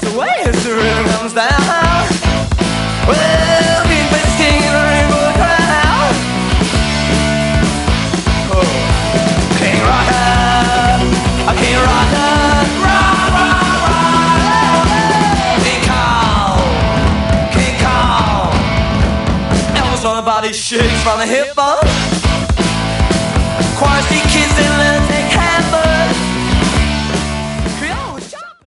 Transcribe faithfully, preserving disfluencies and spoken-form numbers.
the way as the rhythm comes down. Well, King Bass King in the rainbow crowd. Oh, King Rocker, a King Rocker, rock, rock, rock. King Kong, King Kong. Elvis on the body shakes from the hip up. Choir seat kids in the